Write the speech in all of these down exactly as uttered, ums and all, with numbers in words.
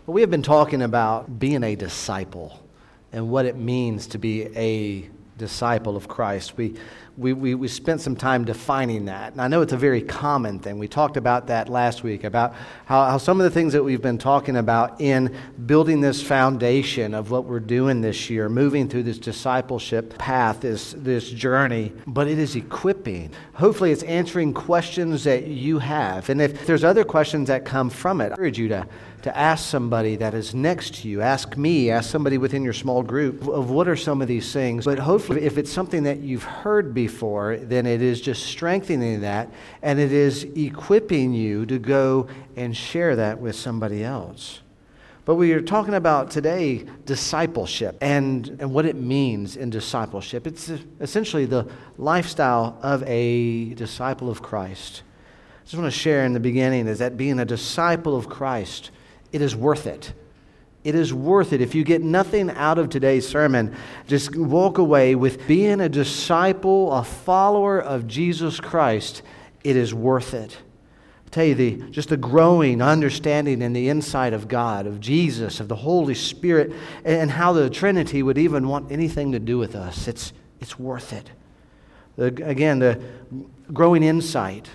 We have been talking about being a disciple and what it means to be a disciple of Christ. We, we, we, we spent some time defining that. And I know it's a very common thing. We talked about that last week, about how, how some of the things that we've been talking about in building this foundation of what we're doing this year, moving through this discipleship path, this, this journey, but it is equipping. Hopefully it's answering questions that you have. And if there's other questions that come from it, I encourage you to to ask somebody that is next to you, ask me, ask somebody within your small group of what are some of these things. But hopefully if it's something that you've heard before, then it is just strengthening that, and it is equipping you to go and share that with somebody else. But we are talking about today discipleship and, and what it means in discipleship. It's essentially the lifestyle of a disciple of Christ. I just want to share in the beginning is that being a disciple of Christ, it is worth it. It is worth it. If you get nothing out of today's sermon, just walk away with being a disciple, a follower of Jesus Christ. It is worth it. I tell you, the just the growing understanding in the inside of God, of Jesus, of the Holy Spirit, and how the Trinity would even want anything to do with us. It's it's worth it. The, again, the growing insight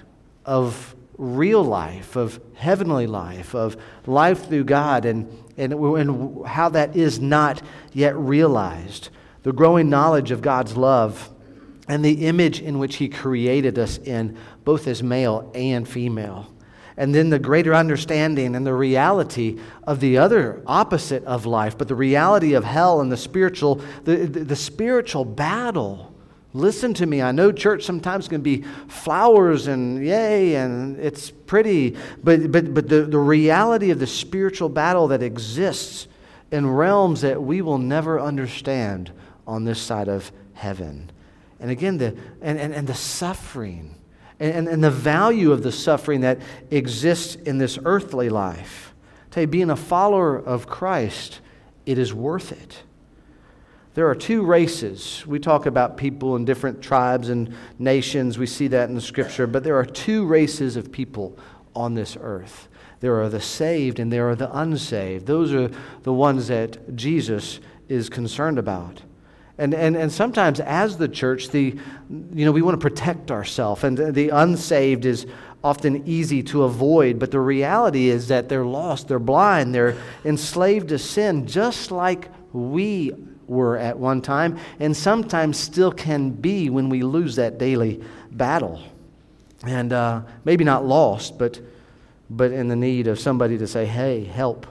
of real life, of heavenly life, of life through God, and, and, and how that is not yet realized. The growing knowledge of God's love and the image in which He created us in, both as male and female. And then the greater understanding and the reality of the other opposite of life, but the reality of hell and the spiritual, the, the, the spiritual battle. Listen to me. I know church sometimes can be flowers and yay and it's pretty, but but but the, the reality of the spiritual battle that exists in realms that we will never understand on this side of heaven. And again, the and, and, and the suffering and, and, and the value of the suffering that exists in this earthly life. I tell you, being a follower of Christ, it is worth it. There are two races. We talk about people in different tribes and nations. We see that in the Scripture. But there are two races of people on this earth. There are the saved and there are the unsaved. Those are the ones that Jesus is concerned about. And and and sometimes as the church, the you know, we want to protect ourselves. And the unsaved is often easy to avoid. But the reality is that they're lost, they're blind, they're enslaved to sin, just like we were at one time, and sometimes still can be when we lose that daily battle. And uh, maybe not lost, but but in the need of somebody to say, hey, help.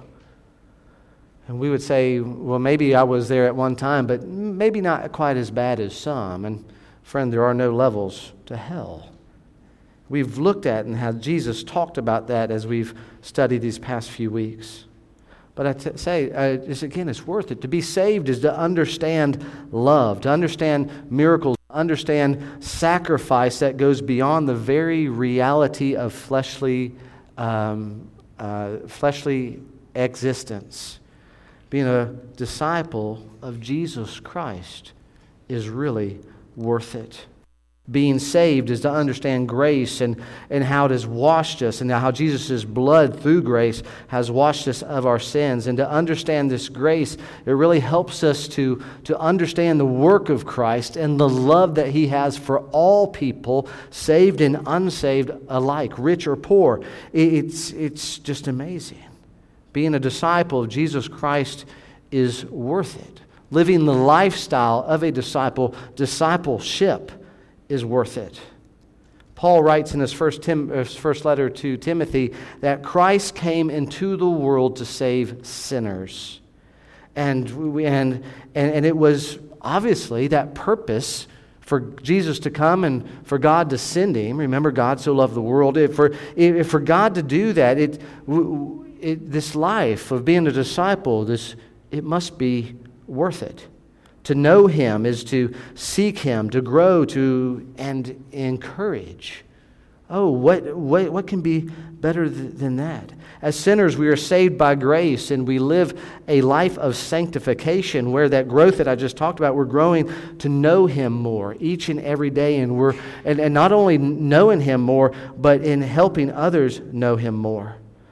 And we would say, well, maybe I was there at one time, but maybe not quite as bad as some. And friend, there are no levels to hell. We've looked at and how Jesus talked about that as we've studied these past few weeks. But I t- say, uh, just again, it's worth it. To be saved is to understand love, to understand miracles, to understand sacrifice that goes beyond the very reality of fleshly, um, uh, fleshly existence. Being a disciple of Jesus Christ is really worth it. Being saved is to understand grace and, and how it has washed us, and how Jesus' blood through grace has washed us of our sins. And to understand this grace, it really helps us to, to understand the work of Christ and the love that He has for all people, saved and unsaved alike, rich or poor. It's, it's just amazing. Being a disciple of Jesus Christ is worth it. Living the lifestyle of a disciple, discipleship, is worth it. Paul writes in his first, Tim, his first letter to Timothy that Christ came into the world to save sinners. And, we, and, and, and it was obviously that purpose for Jesus to come and for God to send Him. Remember, God so loved the world. If for, if for God to do that, it, it, this life of being a disciple, this it must be worth it. To know Him is to seek Him, to grow, to and encourage. Oh, what what, what can be better th- than that? As sinners, we are saved by grace, and we live a life of sanctification, where that growth that I just talked about, we're growing to know Him more each and every day, and we're and, and not only knowing Him more, but in helping others know Him more.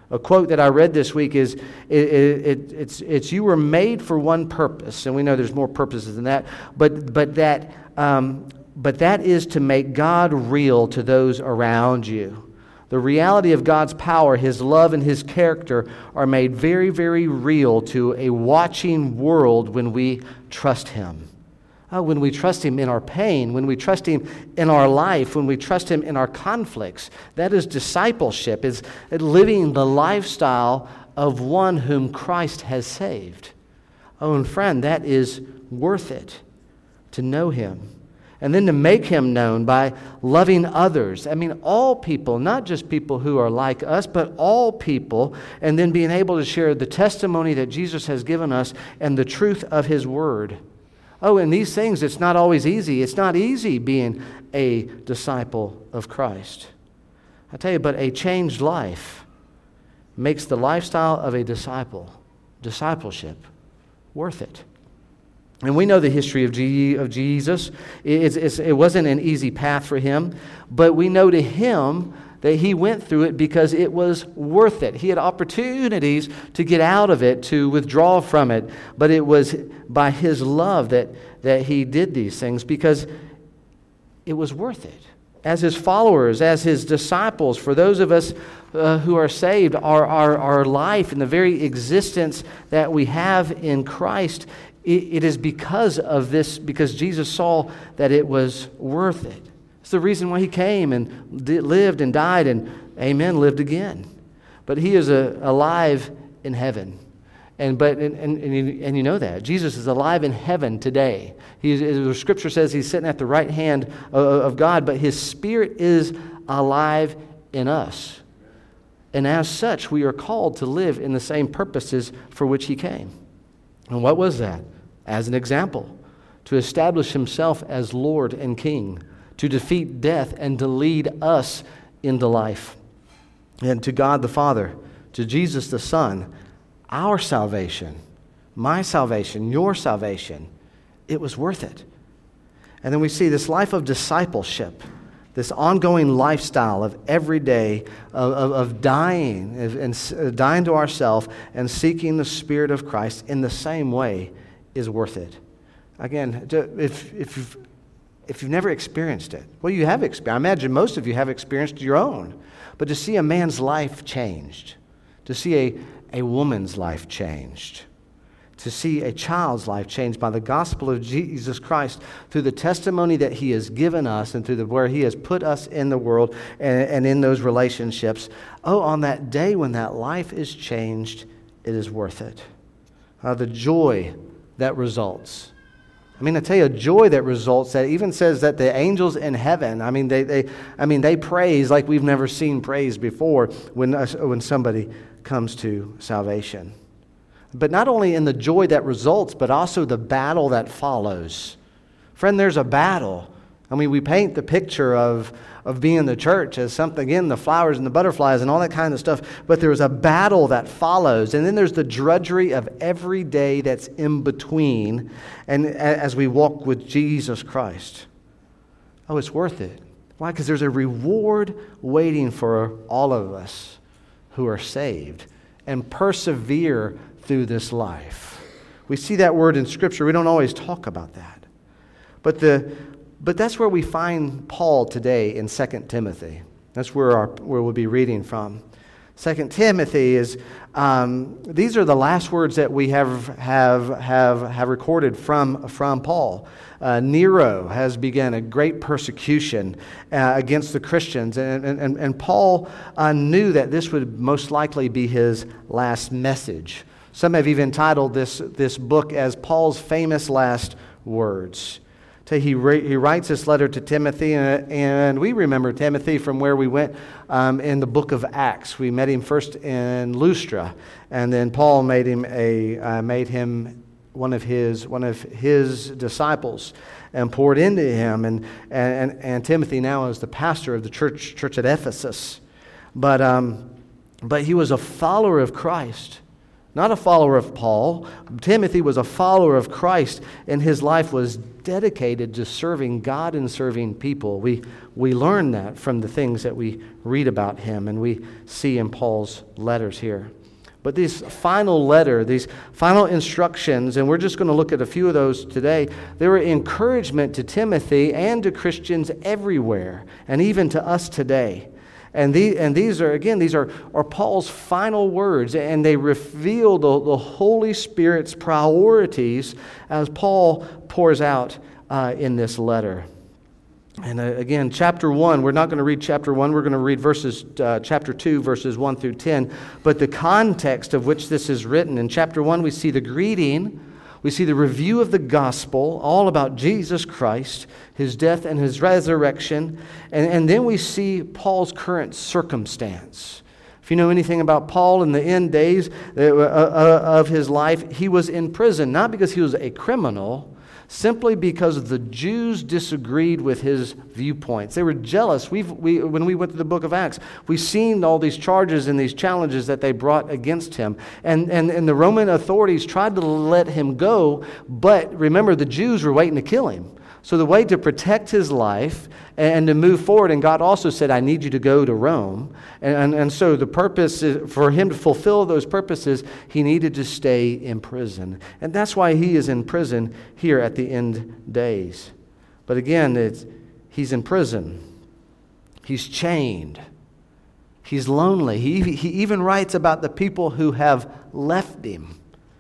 A quote that I read this week is, it, it, it's, it's, you were made for one purpose, and we know there's more purposes than that, but, but, that, um, but that is to make God real to those around you. The reality of God's power, His love, and His character are made very, very real to a watching world when we trust Him. Oh, when we trust Him in our pain, when we trust Him in our life, when we trust Him in our conflicts. That is discipleship, is living the lifestyle of one whom Christ has saved. Oh, and friend, that is worth it, to know Him. And then to make Him known by loving others. I mean, all people, not just people who are like us, but all people. And then being able to share the testimony that Jesus has given us and the truth of His Word. Oh, and these things, it's not always easy. It's not easy being a disciple of Christ. I tell you, but a changed life makes the lifestyle of a disciple, discipleship, worth it. And we know the history of, G- of Jesus. It's, it's, it wasn't an easy path for Him, but we know to Him that He went through it because it was worth it. He had opportunities to get out of it, to withdraw from it, but it was by His love that, that He did these things because it was worth it. As His followers, as His disciples, for those of us uh, who are saved, our, our, our life and the very existence that we have in Christ, it, it is because of this, because Jesus saw that it was worth it. It's the reason why He came and lived and died and, amen, lived again. But He is a, alive in heaven. And but and, and, and, you, and you know that. Jesus is alive in heaven today. He is, the Scripture says He's sitting at the right hand of, of God, but His Spirit is alive in us. And as such, we are called to live in the same purposes for which He came. And what was that? As an example, to establish Himself as Lord and King, to defeat death and to lead us into life. And to God the Father, to Jesus the Son, our salvation, my salvation, your salvation, it was worth it. And then we see this life of discipleship, this ongoing lifestyle of every day of, of, of dying and dying to ourselves and seeking the Spirit of Christ in the same way is worth it. Again, if if you've If you've never experienced it, well, you have experienced. I imagine most of you have experienced your own. But to see a man's life changed, to see a, a woman's life changed, to see a child's life changed by the gospel of Jesus Christ through the testimony that He has given us and through the, where He has put us in the world and, and in those relationships. Oh, on that day when that life is changed, it is worth it. Uh, the joy that results. I mean, I tell you, a joy that results, that even says that the angels in heaven, I mean, they, they, I mean, they praise like we've never seen praise before when, uh, when somebody comes to salvation. But not only in the joy that results, but also the battle that follows. Friend, there's a battle. I mean, we paint the picture of, of being the church as something, again, the flowers and the butterflies and all that kind of stuff. But there's a battle that follows. And then there's the drudgery of every day that's in between and as we walk with Jesus Christ. Oh, it's worth it. Why? Because there's a reward waiting for all of us who are saved and persevere through this life. We see that word in Scripture. We don't always talk about that. But the But that's where we find Paul today in Second Timothy. That's where our where we'll be reading from. Second Timothy is um, these are the last words that we have have have have recorded from from Paul. Uh, Nero has begun a great persecution uh, against the Christians, and and and Paul uh, knew that this would most likely be his last message. Some have even titled this this book as Paul's famous last words. He, he writes this letter to Timothy, and, and we remember Timothy from where we went um, in the book of Acts. We met him first in Lystra, and then Paul made him a uh, made him one of his one of his disciples, and poured into him. And and and Timothy now is the pastor of the church church at Ephesus, but um, but he was a follower of Christ not a follower of Paul. Timothy was a follower of Christ, and his life was dedicated to serving God and serving people. We, we learn that from the things that we read about him and we see in Paul's letters here. But this final letter, these final instructions, and we're just going to look at a few of those today, they were encouragement to Timothy and to Christians everywhere, and even to us today. And, the, and these are, again, these are, are Paul's final words, and they reveal the, the Holy Spirit's priorities as Paul pours out uh, in this letter. And uh, again, chapter one, we're not going to read chapter one, we're going to read verses, uh, chapter two, verses one through ten. But the context of which this is written, in chapter one, we see the greeting, we see the review of the gospel, all about Jesus Christ, his death and his resurrection. And, and then we see Paul's current circumstance. If you know anything about Paul in the end days uh, uh, of his life, he was in prison, not because he was a criminal, simply because the Jews disagreed with his viewpoints. They were jealous. We've, we, when we went to the book of Acts, we've seen all these charges and these challenges that they brought against him. And, and, and the Roman authorities tried to let him go, but remember, the Jews were waiting to kill him. So the way to protect his life and to move forward, and God also said, I need you to go to Rome. And, and, and so the purpose, is, for him to fulfill those purposes, he needed to stay in prison. And that's why he is in prison here at the end days. But again, it's, he's in prison. He's chained. He's lonely. He, he even writes about the people who have left him.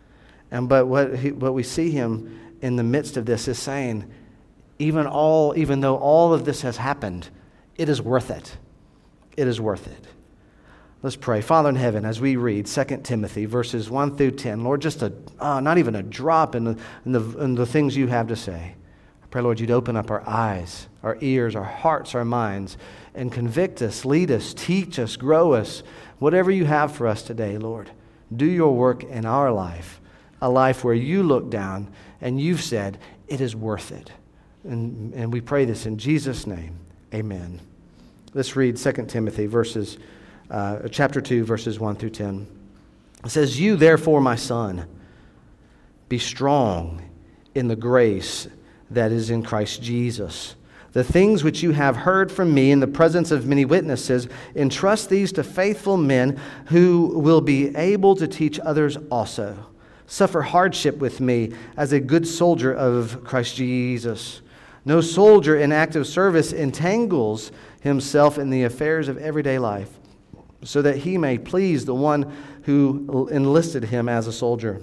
And but what, he, what we see him in the midst of this is saying, Even all, even though all of this has happened, it is worth it. It is worth it. Let's pray. Father in heaven, as we read Second Timothy verses one through ten, Lord, just a uh, not even a drop in the, in the in the things you have to say. I pray, Lord, you'd open up our eyes, our ears, our hearts, our minds, and convict us, lead us, teach us, grow us. Whatever you have for us today, Lord, do your work in our life, a life where you look down and you've said it is worth it. And, and we pray this in Jesus' name. Amen. Let's read Second Timothy verses, uh, chapter two, verses one through ten. It says, You therefore, my son, be strong in the grace that is in Christ Jesus. The things which you have heard from me in the presence of many witnesses, entrust these to faithful men who will be able to teach others also. Suffer hardship with me as a good soldier of Christ Jesus. No soldier in active service entangles himself in the affairs of everyday life, so that he may please the one who enlisted him as a soldier.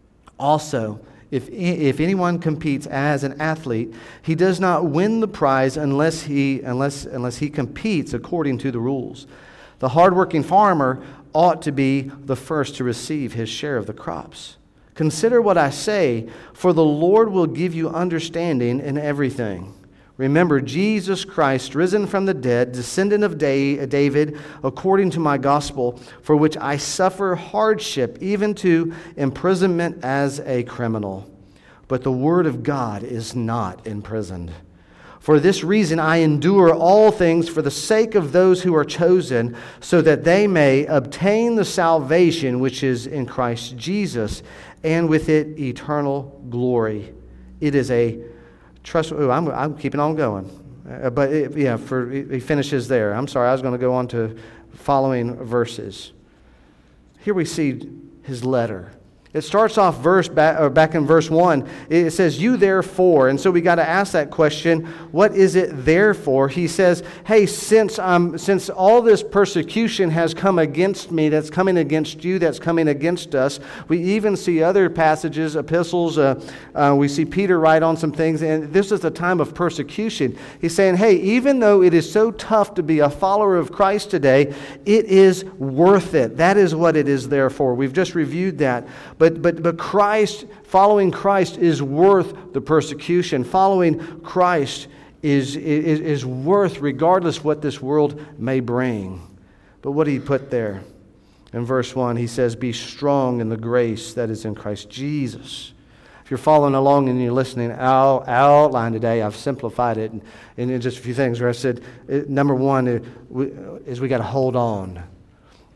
Also, if, if anyone competes as an athlete, he does not win the prize unless he, unless, unless he competes according to the rules. The hardworking farmer ought to be the first to receive his share of the crops. Consider what I say, for the Lord will give you understanding in everything. Remember Jesus Christ, risen from the dead, descendant of David, according to my gospel, for which I suffer hardship, even to imprisonment as a criminal. But the word of God is not imprisoned. For this reason I endure all things for the sake of those who are chosen, so that they may obtain the salvation which is in Christ Jesus, and with it eternal glory. It is a trust. Oh, I'm, I'm keeping on going. Uh, but it, yeah, for he finishes there. I'm sorry, I was going to go on to following verses. Here we see his letter. It starts off verse back, or back in verse one. It says, you therefore. And so we got to ask that question, what is it there for? He says, hey, since um, since all this persecution has come against me, that's coming against you, that's coming against us. We even see other passages, epistles. Uh, uh, we see Peter write on some things. And this is a time of persecution. He's saying, hey, even though it is so tough to be a follower of Christ today, it is worth it. That is what it is there for. We've just reviewed that. But But, but Christ, following Christ is worth the persecution. Following Christ is, is, is worth regardless what this world may bring. But what did he put there? In verse one, he says, be strong in the grace that is in Christ Jesus. If you're following along and you're listening, our outline today, I've simplified it in, in just a few things where I said, number one is we got to hold on.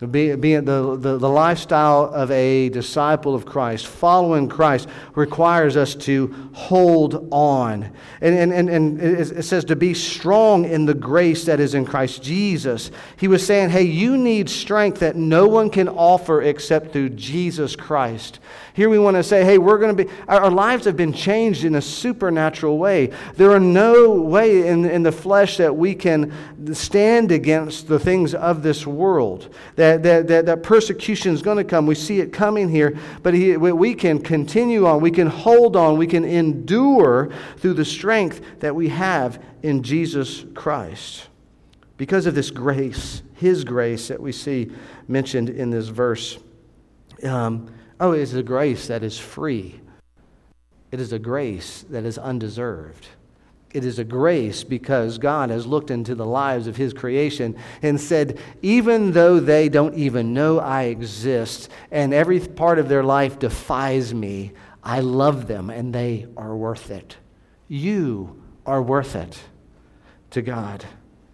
Being, being the, the, the lifestyle of a disciple of Christ, following Christ, requires us to hold on. And, and, and, and it says to be strong in the grace that is in Christ Jesus. He was saying, hey, you need strength that no one can offer except through Jesus Christ. Here we want to say, hey, we're going to be, our, our lives have been changed in a supernatural way. There are no way in, in the flesh that we can stand against the things of this world. That, that, that, that persecution is going to come. We see it coming here, but he, we can continue on. We can hold on. We can endure through the strength that we have in Jesus Christ. Because of this grace, His grace that we see mentioned in this verse. Um, Oh, it is a grace that is free. It is a grace that is undeserved. It is a grace because God has looked into the lives of His creation and said, even though they don't even know I exist and every part of their life defies me, I love them and they are worth it. You are worth it to God.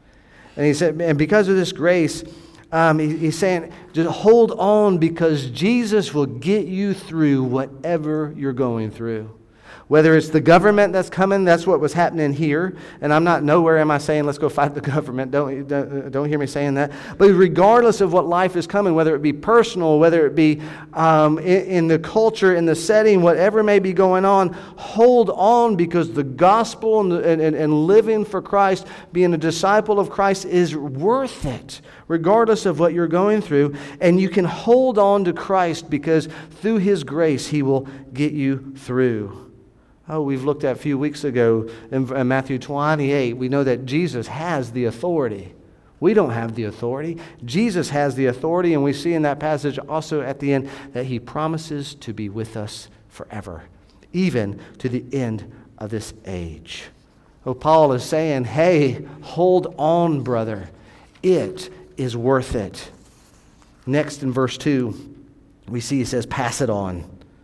And He said, and because of this grace, Um, he, he's saying, just hold on because Jesus will get you through whatever you're going through. Whether it's the government that's coming, that's what was happening here. And I'm not, nowhere am I saying, let's go fight the government. Don't, don't, don't hear me saying that. But regardless of what life is coming, whether it be personal, whether it be um, in, in the culture, in the setting, whatever may be going on, hold on because the gospel and, and, and living for Christ, being a disciple of Christ is worth it, regardless of what you're going through. And you can hold on to Christ because through His grace, He will get you through. Oh, we've looked at a few weeks ago in Matthew twenty-eight. We know that Jesus has the authority. We don't have the authority. Jesus has the authority, and we see in that passage also at the end that He promises to be with us forever, even to the end of this age. Oh, Paul is saying, hey, hold on, brother. It is worth it. Next in verse two, we see he says, pass it on.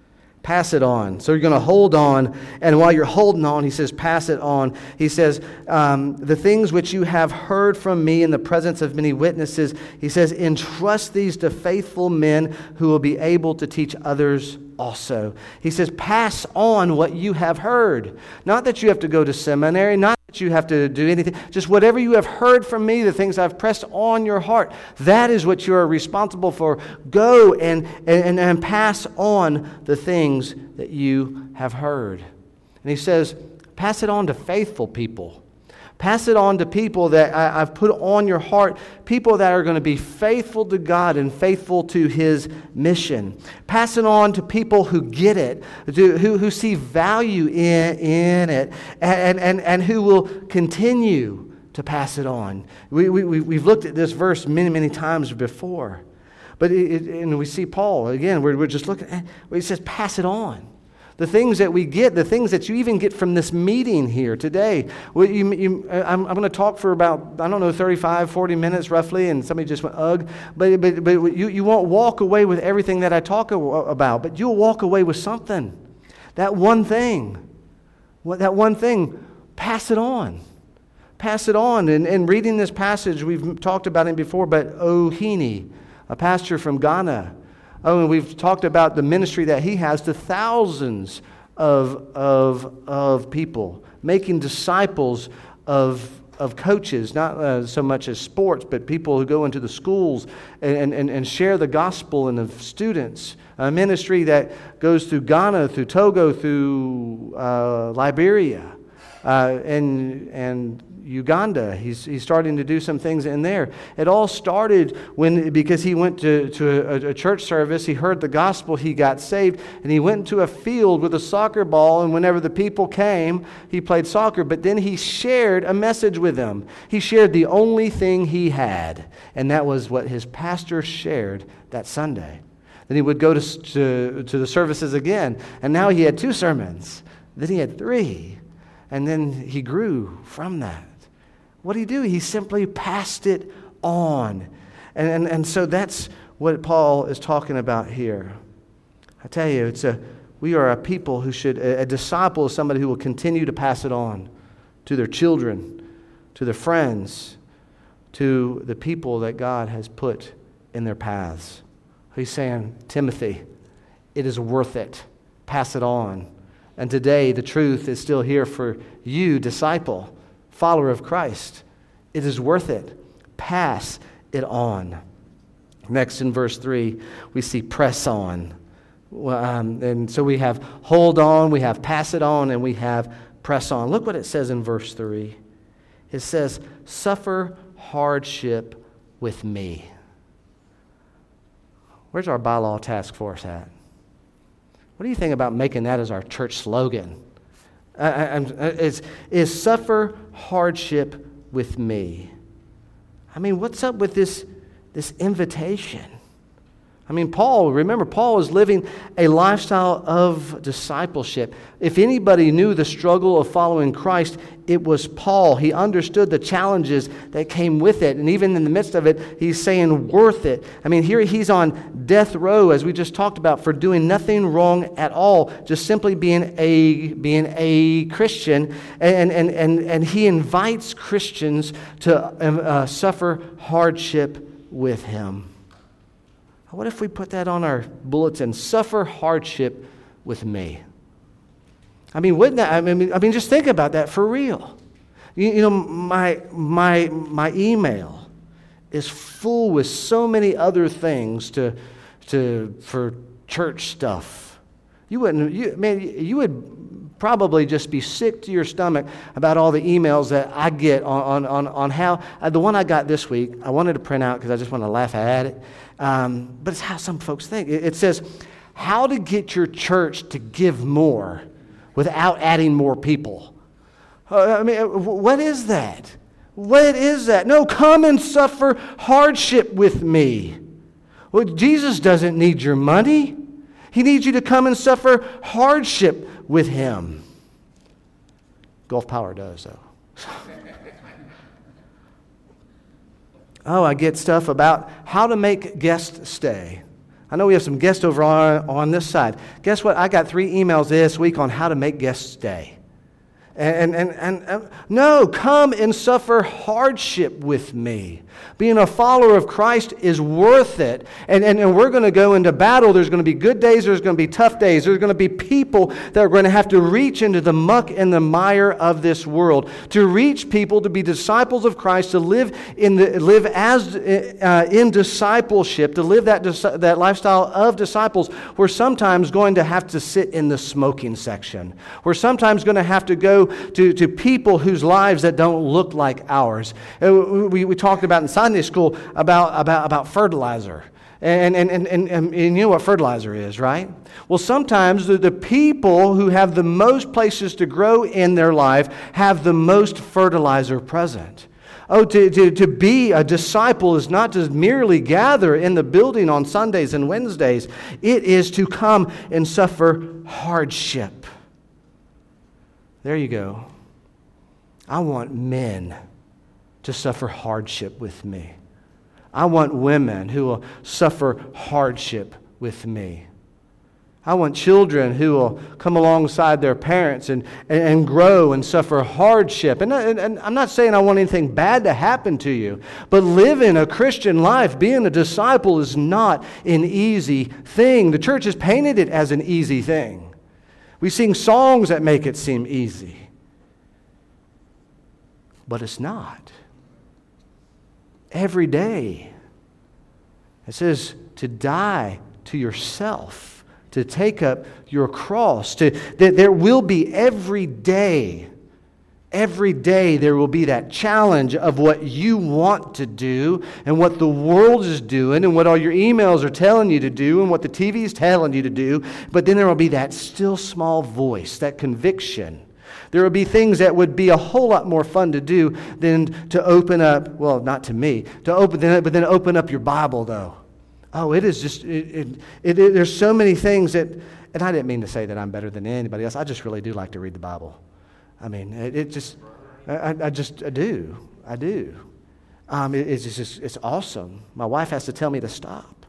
Pass it on. So you're going to hold on. And while you're holding on, he says, pass it on. He says, um, the things which you have heard from me in the presence of many witnesses, he says, entrust these to faithful men who will be able to teach others also. He says, pass on what you have heard. Not that you have to go to seminary, not that you have to do anything. Just whatever you have heard from me, the things I've pressed on your heart, that is what you are responsible for. Go and, and, and pass on the things that you have heard. And he says, pass it on to faithful people. Pass it on to people that I, I've put on your heart, people that are going to be faithful to God and faithful to His mission. Pass it on to people who get it, to, who, who see value in, in it, and, and, and who will continue to pass it on. We, we, we've looked at this verse many, many times before. But it, it, and we see Paul, again, we're, we're just looking at, he says, pass it on. The things that we get, the things that you even get from this meeting here today. Well, you, you, I'm, I'm going to talk for about, I don't know, thirty-five, forty minutes roughly, and somebody just went, ugh. But, but, but you, you won't walk away with everything that I talk about, but you'll walk away with something. That one thing. That one thing, pass it on. Pass it on. And, and reading this passage, we've talked about it before, but Ohini, a pastor from Ghana, oh, and we've talked about the ministry that he has to thousands of, of, of people, making disciples of, of coaches, not uh, so much as sports, but people who go into the schools and, and, and share the gospel and of students. A ministry that goes through Ghana, through Togo, through uh, Liberia, uh, and and Uganda. He's he's starting to do some things in there. It all started when because he went to, to a, a church service, he heard the gospel, he got saved, and he went into a field with a soccer ball, and whenever the people came, he played soccer, but then he shared a message with them. He shared the only thing he had, and that was what his pastor shared that Sunday. Then he would go to, to, to the services again, and now he had two sermons. Then he had three, and then he grew from that. What did he do? He simply passed it on. And, and, and so that's what Paul is talking about here. I tell you, it's a we are a people who should, a, a disciple is somebody who will continue to pass it on to their children, to their friends, to the people that God has put in their paths. He's saying, Timothy, it is worth it. Pass it on. And today, the truth is still here for you, disciple, follower of Christ. It is worth it. Pass it on. Next, in verse three, we see press on. Um, and so we have hold on, we have pass it on, and we have press on. Look what it says in verse three. It says, suffer hardship with me. Where's our bylaw task force at? What do you think about making that as our church slogan? Uh, is, is suffer hardship with me. I mean, what's up with this, this invitation? I mean, Paul, remember, Paul was living a lifestyle of discipleship. If anybody knew the struggle of following Christ, it was Paul. He understood the challenges that came with it. And even in the midst of it, he's saying, worth it. I mean, here he's on death row, as we just talked about, for doing nothing wrong at all, just simply being a, being a Christian. And, and, and, and he invites Christians to uh, suffer hardship with him. What if we put that on our bulletin? Suffer hardship with me. I mean, wouldn't that? I mean, I mean, just think about that for real. You, you know, my my my email is full with so many other things to to for church stuff. You wouldn't, you, man, you would probably just be sick to your stomach about all the emails that I get on on on, on how uh, the one I got this week. I wanted to print out because I just want to laugh at it. Um, but it's how some folks think. It, it says, how to get your church to give more without adding more people. Uh, I mean, what is that? What is that? No, come and suffer hardship with me. Well, Jesus doesn't need your money. He needs you to come and suffer hardship with him. Gulf Power does, though. Oh, I get stuff about how to make guests stay. I know we have some guests over on, on this side. Guess what? I got three emails this week on how to make guests stay. And, and, and, and no, come and suffer hardship with me. Being a follower of Christ is worth it. And, and, and we're going to go into battle. There's going to be good days. There's going to be tough days. There's going to be people that are going to have to reach into the muck and the mire of this world. To reach people, to be disciples of Christ, to live in the live as uh, in discipleship, to live that, that lifestyle of disciples. We're sometimes going to have to sit in the smoking section. We're sometimes going to have to go To, to people whose lives that don't look like ours. We, we talked about in Sunday school about, about, about fertilizer. And, and, and, and, and you know what fertilizer is, right? Well, sometimes the, the people who have the most places to grow in their life have the most fertilizer present. Oh, to, to, to be a disciple is not to merely gather in the building on Sundays and Wednesdays. It is to come and suffer hardship. There you go. I want men to suffer hardship with me. I want women who will suffer hardship with me. I want children who will come alongside their parents and, and, and grow and suffer hardship. And, and, and I'm not saying I want anything bad to happen to you, but living a Christian life, being a disciple, is not an easy thing. The church has painted it as an easy thing. We sing songs that make it seem easy. But it's not. Every day. It says to die to yourself, to take up your cross. To, that there will be every day, every day there will be that challenge of what you want to do and what the world is doing and what all your emails are telling you to do and what the T V is telling you to do. But then there will be that still small voice, that conviction. There will be things that would be a whole lot more fun to do than to open up, well, not to me, to open, but then open up your Bible, though. Oh, it is just, it, it, it, it, there's so many things that, and I didn't mean to say that I'm better than anybody else. I just really do like to read the Bible. I mean, it, it just, I, I just, I do, I do. Um, it, it's just, it's awesome. My wife has to tell me to stop.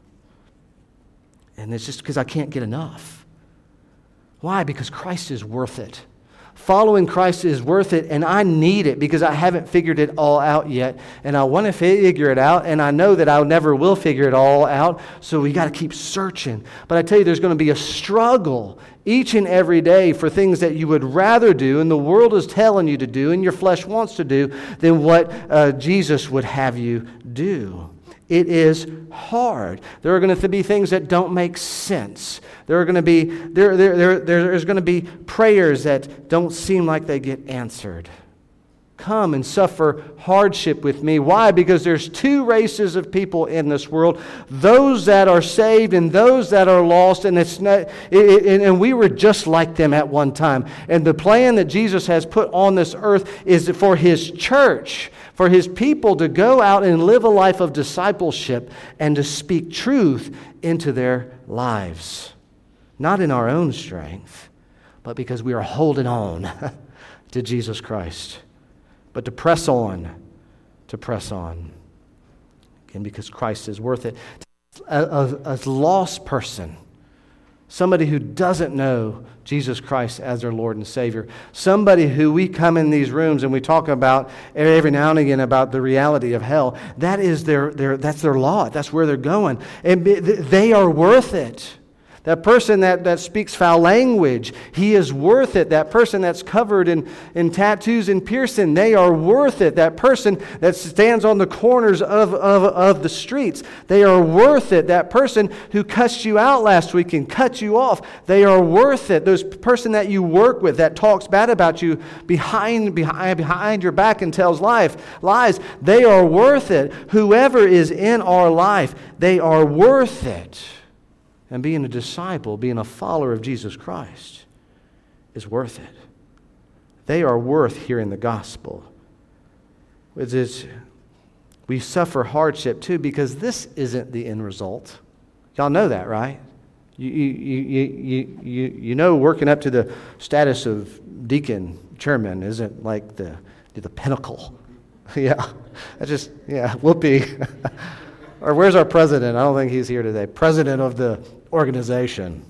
And it's just because I can't get enough. Why? Because Christ is worth it. Following Christ is worth it, and I need it because I haven't figured it all out yet. And I want to figure it out, and I know that I never will figure it all out, so we got to keep searching. But I tell you, there's going to be a struggle each and every day for things that you would rather do, and the world is telling you to do, and your flesh wants to do, than what uh, Jesus would have you do. It is hard. There are going to be things that don't make sense. There are going to be there, there, there, there's going to be prayers that don't seem like they get answered. Come and suffer hardship with me. Why? Because there's two races of people in this world: those that are saved and those that are lost. And it's not, it, it, and we were just like them at one time. And the plan that Jesus has put on this earth is for His church, for His people to go out and live a life of discipleship and to speak truth into their lives. Not in our own strength, but because we are holding on to Jesus Christ. But to press on, to press on. Again, because Christ is worth it. A, a, a lost person, somebody who doesn't know Jesus Christ as their Lord and Savior, somebody who we come in these rooms and we talk about every now and again about the reality of hell, that is their, their, that's their lot. That's where they're going. And they are worth it. That person that, that speaks foul language, he is worth it. That person that's covered in, in tattoos and piercing, they are worth it. That person that stands on the corners of, of, of the streets, they are worth it. That person who cussed you out last week and cut you off, they are worth it. Those person that you work with that talks bad about you behind, behind, behind your back and tells life, lies, they are worth it. Whoever is in our life, they are worth it. And being a disciple, being a follower of Jesus Christ is worth it. They are worth hearing the gospel. It is, we suffer hardship too because this isn't the end result. Y'all know that, right? You, you, you, you, you, you know working up to the status of deacon, chairman isn't like the, the pinnacle. Yeah, I just, yeah, whoopee. Or where's our president? I don't think he's here today. President of the organization.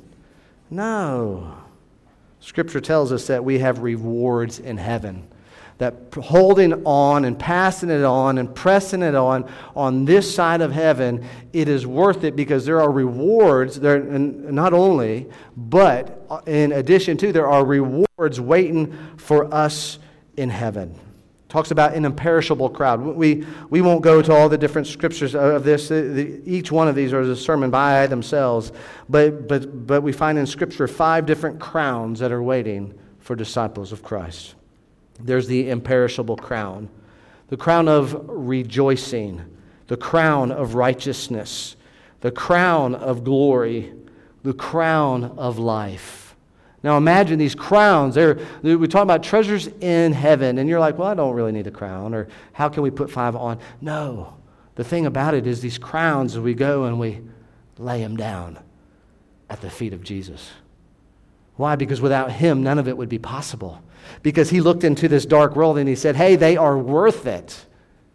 No. Scripture tells us that we have rewards in heaven. That holding on and passing it on and pressing it on on this side of heaven, it is worth it because there are rewards there, and not only, but in addition to, there are rewards waiting for us in heaven. Talks about an imperishable crowd. We we won't go to all the different scriptures of this. Each one of these are a sermon by themselves. But but but we find in Scripture five different crowns that are waiting for disciples of Christ. There's the imperishable crown, the crown of rejoicing, the crown of righteousness, the crown of glory, the crown of life. Now imagine these crowns. They're, we talk about treasures in heaven, and you're like, well, I don't really need a crown, or how can we put five on? No. The thing about it is these crowns, we go and we lay them down at the feet of Jesus. Why? Because without Him, none of it would be possible. Because He looked into this dark world and He said, hey, they are worth it.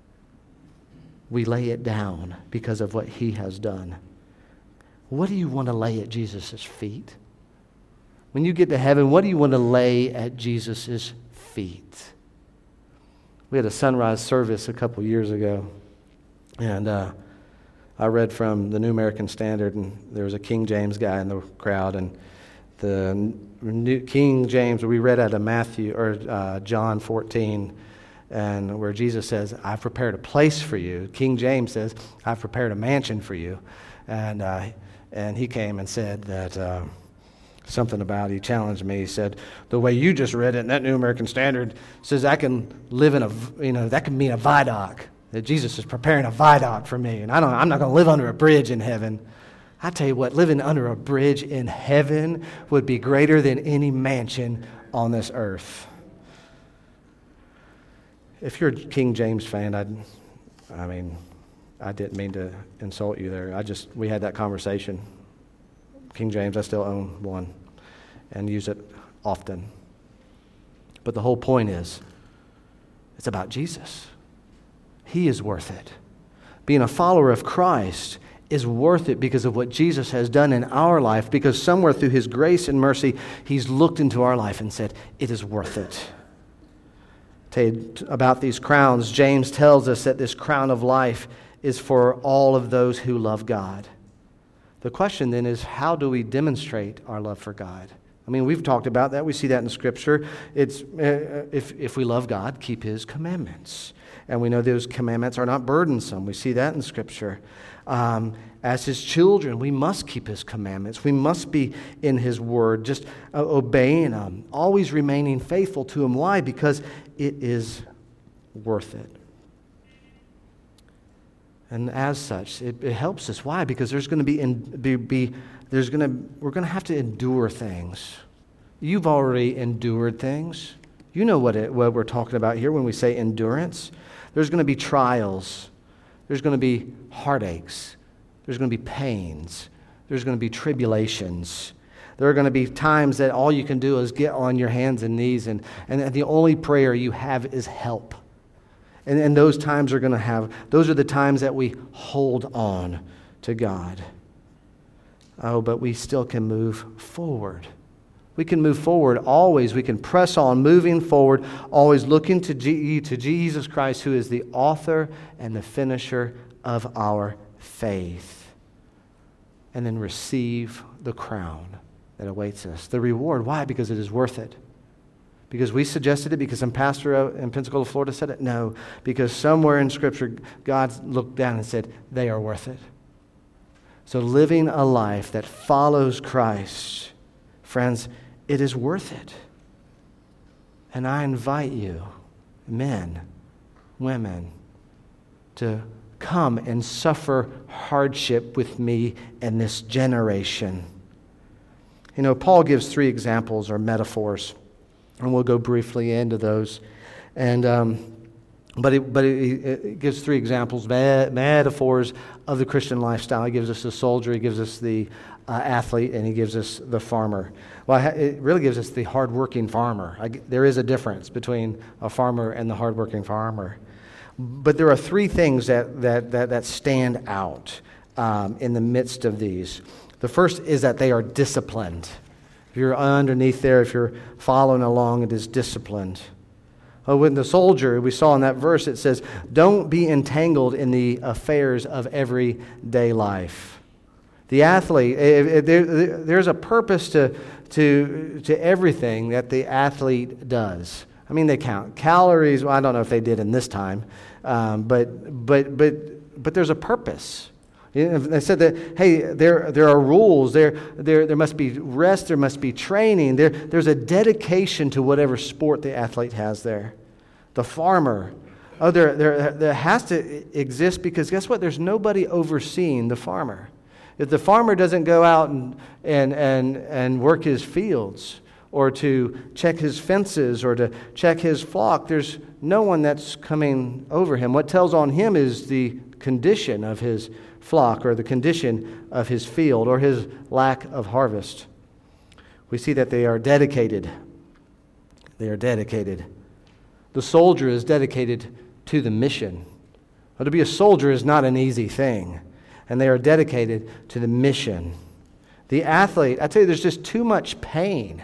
We lay it down because of what He has done. What do you want to lay at Jesus' feet? When you get to heaven, what do you want to lay at Jesus' feet? We had a sunrise service a couple years ago, and uh, I read from the New American Standard, and there was a King James guy in the crowd, and the New King James, we read out of Matthew or uh, John fourteen, and where Jesus says, "I've prepared a place for you." King James says, "I've prepared a mansion for you," and uh, and he came and said that. Uh, Something about, he challenged me. He said, the way you just read it in that New American Standard says I can live in a, you know, that can mean a viaduct. That Jesus is preparing a viaduct for me. And I don't, I'm not going to live under a bridge in heaven. I tell you what, living under a bridge in heaven would be greater than any mansion on this earth. If you're a King James fan, I'd, I mean, I didn't mean to insult you there. I just, we had that conversation. King James, I still own one and use it often. But the whole point is, it's about Jesus. He is worth it. Being a follower of Christ is worth it because of what Jesus has done in our life, because somewhere through his grace and mercy, he's looked into our life and said, it is worth it. Tell you about these crowns. James tells us that this crown of life is for all of those who love God. The question then is, how do we demonstrate our love for God? I mean, we've talked about that. We see that in Scripture. It's uh, if, if we love God, keep his commandments. And we know those commandments are not burdensome. We see that in Scripture. Um, as his children, we must keep his commandments. We must be in his word, just uh, obeying him, always remaining faithful to him. Why? Because it is worth it. And as such, it, it helps us. Why? Because there's going to be, in, be, be there's going to we're going to have to endure things. You've already endured things. You know what it, what we're talking about here when we say endurance. There's going to be trials. There's going to be heartaches. There's going to be pains. There's going to be tribulations. There are going to be times that all you can do is get on your hands and knees, and, and the only prayer you have is help. And, and those times are going to have, those are the times that we hold on to God. Oh, but we still can move forward. We can move forward always. We can press on, moving forward, always looking to, G- to Jesus Christ, who is the author and the finisher of our faith. And then receive the crown that awaits us. The reward. Why? Because it is worth it. Because we suggested it? Because some pastor in Pensacola, Florida said it? No. Because somewhere in Scripture, God looked down and said, they are worth it. So living a life that follows Christ, friends, it is worth it. And I invite you, men, women, to come and suffer hardship with me in this generation. You know, Paul gives three examples or metaphors, and we'll go briefly into those. And um, but it, but it, it gives three examples, metaphors of the Christian lifestyle. He gives us the soldier, he gives us the uh, athlete, and he gives us the farmer. Well, it really gives us the hardworking farmer. I, there is a difference between a farmer and the hardworking farmer. But there are three things that that that, that stand out um, in the midst of these. The first is that they are disciplined. If you're underneath there, if you're following along, it is disciplined. Oh, with the soldier, we saw in that verse, it says, don't be entangled in the affairs of everyday life. The athlete, there's a purpose to, to, to everything that the athlete does. I mean, they count calories. Well, I don't know if they did in this time, um, but, but, but, but there's a purpose. They said that, hey, there there are rules. There, there, there must be rest. There must be training. There, there's a dedication to whatever sport the athlete has there. The farmer, oh, there, there, there has to exist because guess what? There's nobody overseeing the farmer. If the farmer doesn't go out and and and, and work his fields or to check his fences or to check his flock, there's no one that's coming over him. What tells on him is the condition of his flock or the condition of his field or his lack of harvest. We see that they are dedicated. They are dedicated. The soldier is dedicated to the mission. But to be a soldier is not an easy thing. And they are dedicated to the mission. The athlete, I tell you, there's just too much pain.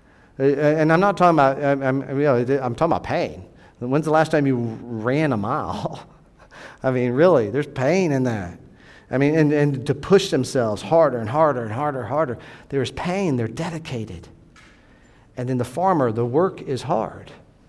And I'm not talking about, I'm, I'm, you know, I'm talking about pain. When's the last time you ran a mile? I mean, really, there's pain in that. I mean, and, and to push themselves harder and harder and harder and harder. There's pain. They're dedicated. And then the farmer, the work is hard.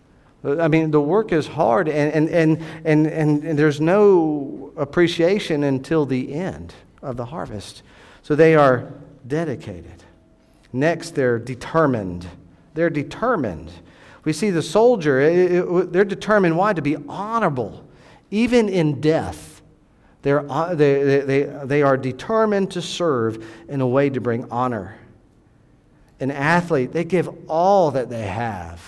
I mean, the work is hard, and and, and, and, and, and there's no appreciation until the end of the harvest. So they are dedicated. Next, they're determined. They're determined. We see the soldier, it, it, they're determined, why? To be honorable. Even in death, they're, they, they, they are determined to serve in a way to bring honor. An athlete, they give all that they have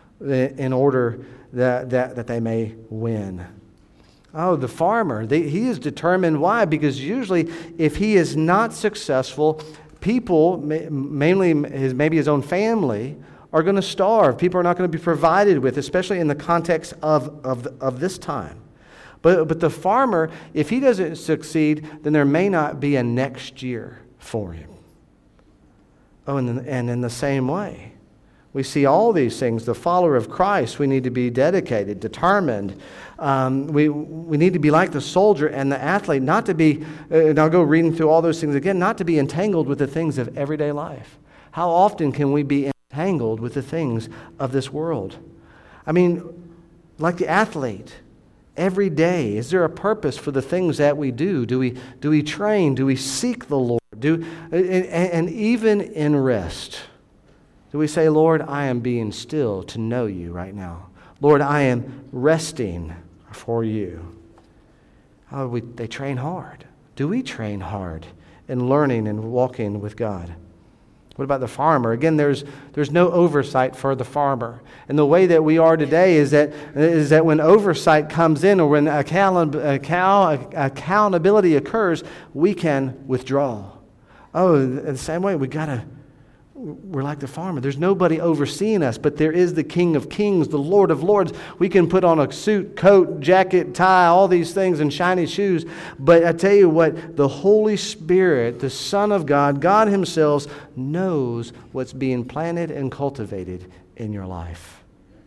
in order that, that, that they may win. Oh, the farmer, they, he is determined. Why? Because usually if he is not successful, people, mainly his, maybe his own family, are going to starve. People are not going to be provided with, especially in the context of, of, of this time. But, but the farmer, if he doesn't succeed, then there may not be a next year for him. Oh, and, and in the same way, we see all these things. The follower of Christ, we need to be dedicated, determined. Um, we, we need to be like the soldier and the athlete, not to be, uh, and I'll go reading through all those things again, not to be entangled with the things of everyday life. How often can we be entangled with the things of this world? I mean, like the athlete, every day, is there a purpose for the things that we do? Do we, do we train? Do we seek the Lord? Do, and, and even in rest, do we say, Lord, I am being still to know you right now. Lord, I am resting for you. Oh, we, they train hard. Do we train hard in learning and walking with God? What about the farmer? Again, there's there's no oversight for the farmer. And the way that we are today is that is that when oversight comes in, or when account, account, accountability occurs, we can withdraw. Oh, in the same way, we gotta. We're like the farmer. There's nobody overseeing us, but there is the King of Kings, the Lord of Lords. We can put on a suit, coat, jacket, tie, all these things, and shiny shoes. But I tell you what, the Holy Spirit, the Son of God, God Himself, knows what's being planted and cultivated in your life.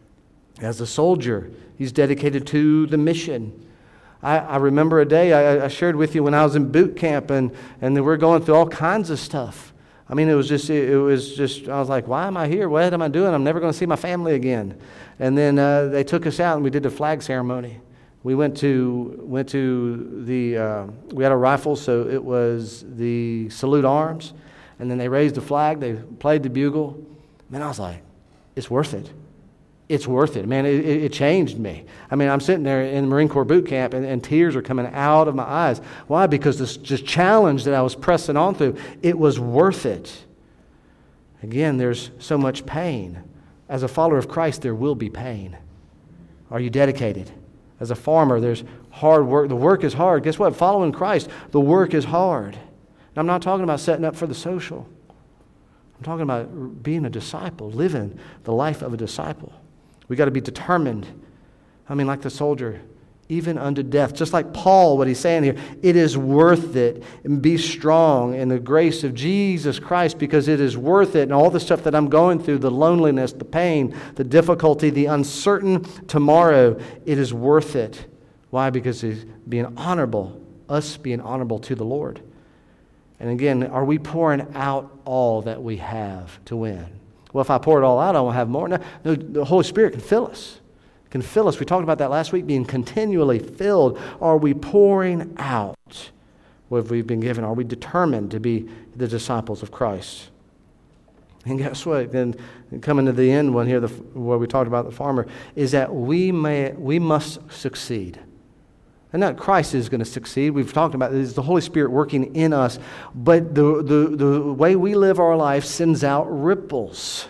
As a soldier, he's dedicated to the mission. I, I remember a day I, I shared with you when I was in boot camp, and, and we were going through all kinds of stuff. I mean, it was just, it was just, I was like, why am I here? What am I doing? I'm never going to see my family again. And then uh, they took us out and we did a flag ceremony. We went to, went to the, uh, we had a rifle, so it was the salute arms. And then they raised the flag, they played the bugle. Man, I was like, it's worth it. It's worth it. Man, it, it changed me. I mean, I'm sitting there in Marine Corps boot camp and, and tears are coming out of my eyes. Why? Because this just challenge that I was pressing on through, it was worth it. Again, there's so much pain. As a follower of Christ, there will be pain. Are you dedicated? As a farmer, there's hard work. The work is hard. Guess what? Following Christ, the work is hard. And I'm not talking about setting up for the social. I'm talking about being a disciple, living the life of a disciple. We got to be determined. I mean, like the soldier, even unto death. Just like Paul, what he's saying here, it is worth it. And be strong in the grace of Jesus Christ, because it is worth it. And all the stuff that I'm going through, the loneliness, the pain, the difficulty, the uncertain tomorrow, it is worth it. Why? Because it's being honorable, us being honorable to the Lord. And again, are we pouring out all that we have to win? Well, if I pour it all out, I won't have more. No, no, the Holy Spirit can fill us. Can fill us. We talked about that last week, being continually filled. Are we pouring out what we've been given? Are we determined to be the disciples of Christ? And guess what? Then coming to the end one here, the, where we talked about the farmer, is that we may we must succeed. And not Christ is going to succeed. We've talked about this, the Holy Spirit working in us. But the, the, the way we live our life sends out ripples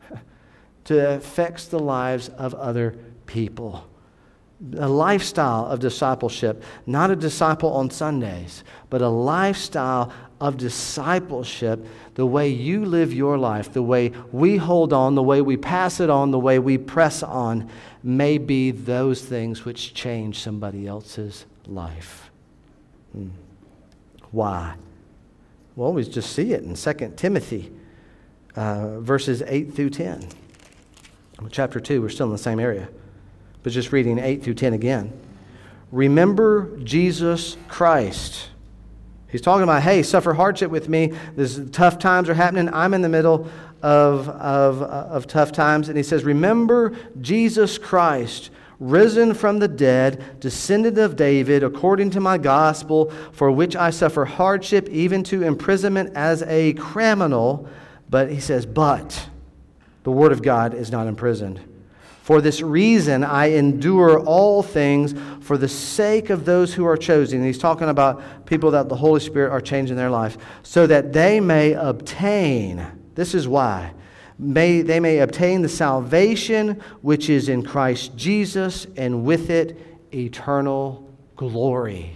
to affect the lives of other people. A lifestyle of discipleship, not a disciple on Sundays, but a lifestyle of discipleship, the way you live your life, the way we hold on, the way we pass it on, the way we press on, may be those things which change somebody else's life. Hmm. Why? Well, we just see it in Second Timothy, uh, verses eight through ten. Chapter two, we're still in the same area, but just reading eight through ten again. Remember Jesus Christ. He's talking about, hey, suffer hardship with me. This tough times are happening. I'm in the middle of, of, of tough times. And he says, remember Jesus Christ, risen from the dead, descendant of David, according to my gospel, for which I suffer hardship, even to imprisonment as a criminal. But he says, but the word of God is not imprisoned. For this reason, I endure all things for the sake of those who are chosen. And he's talking about people that the Holy Spirit are changing their life, so that they may obtain, this is why, may they may obtain the salvation which is in Christ Jesus, and with it eternal glory.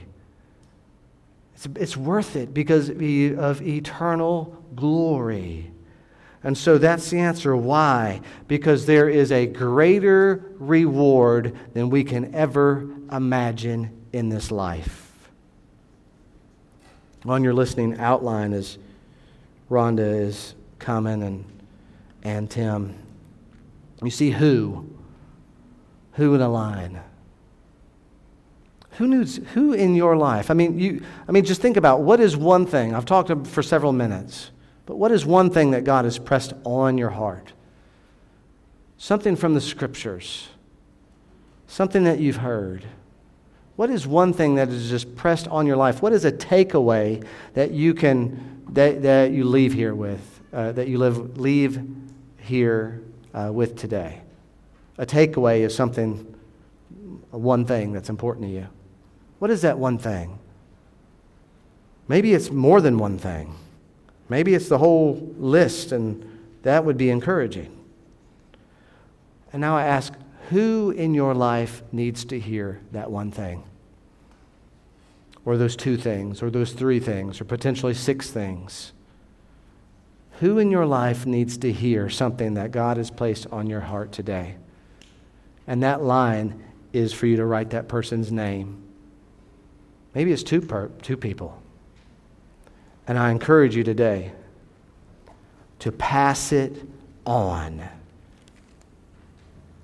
It's, it's worth it because of eternal glory. And so that's the answer. Why? Because there is a greater reward than we can ever imagine in this life. On your listening outline as Rhonda is coming and, and Tim, you see who? Who in a line? Who needs, who in your life? I mean, you. I mean, just think about what is one thing. I've talked for several minutes, but what is one thing that God has pressed on your heart? Something from the Scriptures, something that you've heard. What is one thing that is just pressed on your life? What is a takeaway that you can that that you leave here with, uh, that you live leave here uh, with today? A takeaway is something, one thing that's important to you. What is that one thing? Maybe it's more than one thing. Maybe it's the whole list, and that would be encouraging. And now I ask, who in your life needs to hear that one thing? Or those two things, or those three things, or potentially six things? Who in your life needs to hear something that God has placed on your heart today? And that line is for you to write that person's name. Maybe it's two per, two people. And I encourage you today to pass it on.